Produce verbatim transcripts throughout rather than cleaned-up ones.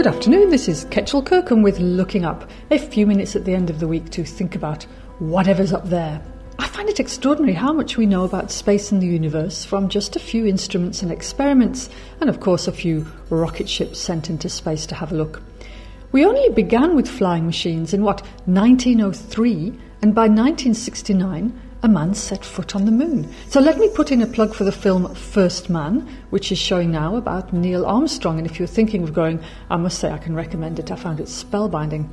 Good afternoon, this is Ketchel Kirkham with Looking Up, a few minutes at the end of the week to think about whatever's up there. I find it extraordinary how much we know about space and the universe from just a few instruments and experiments, and of course a few rocket ships sent into space to have a look. We only began with flying machines in, what, nineteen oh three, and by nineteen sixty-nine a man set foot on the moon. So let me put in a plug for the film First Man, which is showing now about Neil Armstrong, and if you're thinking of going, I must say I can recommend it. I found it spellbinding.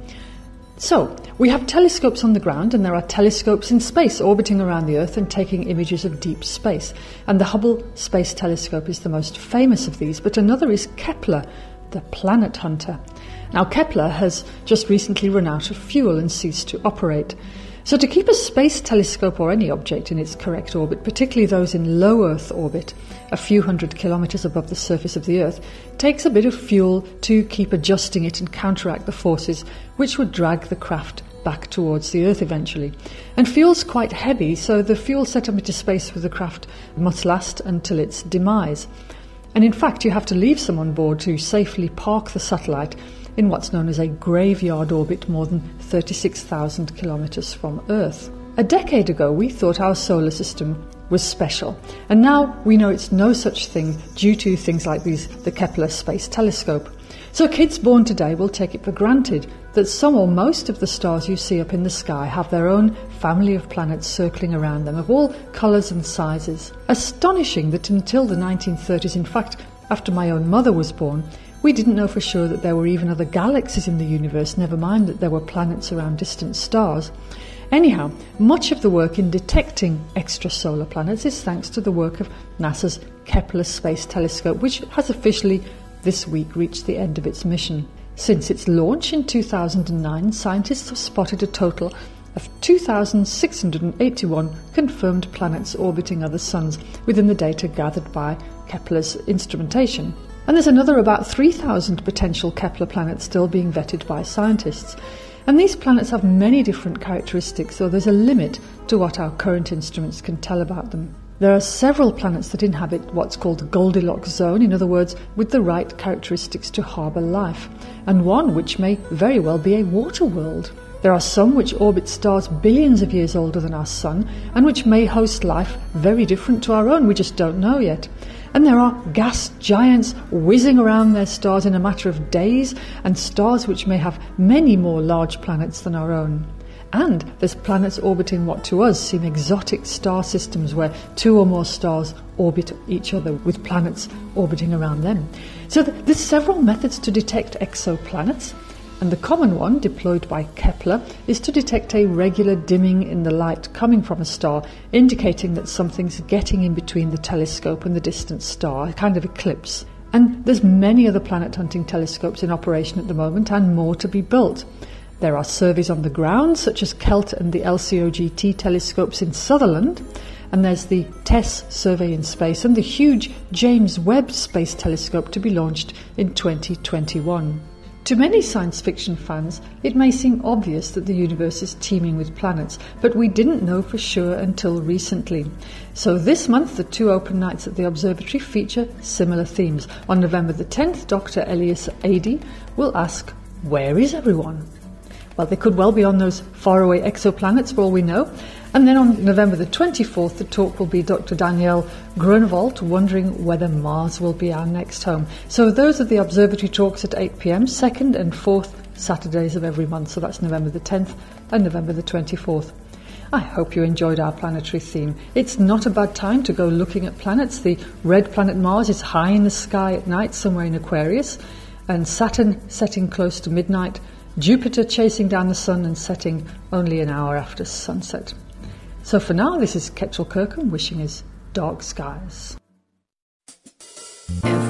So, we have telescopes on the ground, and there are telescopes in space orbiting around the Earth and taking images of deep space. And the Hubble Space Telescope is the most famous of these, but another is Kepler, the planet hunter. Now, Kepler has just recently run out of fuel and ceased to operate. So to keep a space telescope or any object in its correct orbit, particularly those in low Earth orbit, a few hundred kilometres above the surface of the Earth, takes a bit of fuel to keep adjusting it and counteract the forces which would drag the craft back towards the Earth eventually. And fuel's quite heavy, so the fuel set up into space with the craft must last until its demise. And in fact, you have to leave some on board to safely park the satellite in what's known as a graveyard orbit more than thirty-six thousand kilometres from Earth. A decade ago, we thought our solar system was special, and now we know it's no such thing due to things like these, the Kepler Space Telescope. So kids born today will take it for granted that some or most of the stars you see up in the sky have their own family of planets circling around them of all colours and sizes. Astonishing that until the nineteen thirties, in fact, after my own mother was born, we didn't know for sure that there were even other galaxies in the universe, never mind that there were planets around distant stars. Anyhow, much of the work in detecting extrasolar planets is thanks to the work of NASA's Kepler Space Telescope, which has officially this week reached the end of its mission. Since its launch in two thousand nine, scientists have spotted a total of two thousand six hundred eighty-one confirmed planets orbiting other suns within the data gathered by Kepler's instrumentation. And there's another about three thousand potential Kepler planets still being vetted by scientists. And these planets have many different characteristics, so there's a limit to what our current instruments can tell about them. There are several planets that inhabit what's called the Goldilocks zone, in other words, with the right characteristics to harbour life, and one which may very well be a water world. There are some which orbit stars billions of years older than our Sun, and which may host life very different to our own, we just don't know yet. And there are gas giants whizzing around their stars in a matter of days, and stars which may have many more large planets than our own. And there's planets orbiting what to us seem exotic star systems where two or more stars orbit each other with planets orbiting around them. So th- there's several methods to detect exoplanets. And the common one, deployed by Kepler, is to detect a regular dimming in the light coming from a star, indicating that something's getting in between the telescope and the distant star, a kind of eclipse. And there's many other planet hunting telescopes in operation at the moment, and more to be built. There are surveys on the ground, such as KELT and the L C O G T telescopes in Sutherland, and there's the TESS survey in space, and the huge James Webb Space Telescope to be launched in twenty twenty-one. To many science fiction fans, it may seem obvious that the universe is teeming with planets, but we didn't know for sure until recently. So this month, the two open nights at the observatory feature similar themes. On November the tenth, Doctor Elias Ady will ask, where is everyone? Well, they could well be on those faraway exoplanets for all we know. And then on November the twenty-fourth, the talk will be Doctor Danielle Grunewald wondering whether Mars will be our next home. So those are the observatory talks at eight p.m, second and fourth Saturdays of every month. So that's November the tenth and November the twenty-fourth. I hope you enjoyed our planetary theme. It's not a bad time to go looking at planets. The red planet Mars is high in the sky at night somewhere in Aquarius, and Saturn setting close to midnight, Jupiter chasing down the sun and setting only an hour after sunset. So for now, this is Ketchel Kirkham wishing us dark skies. Every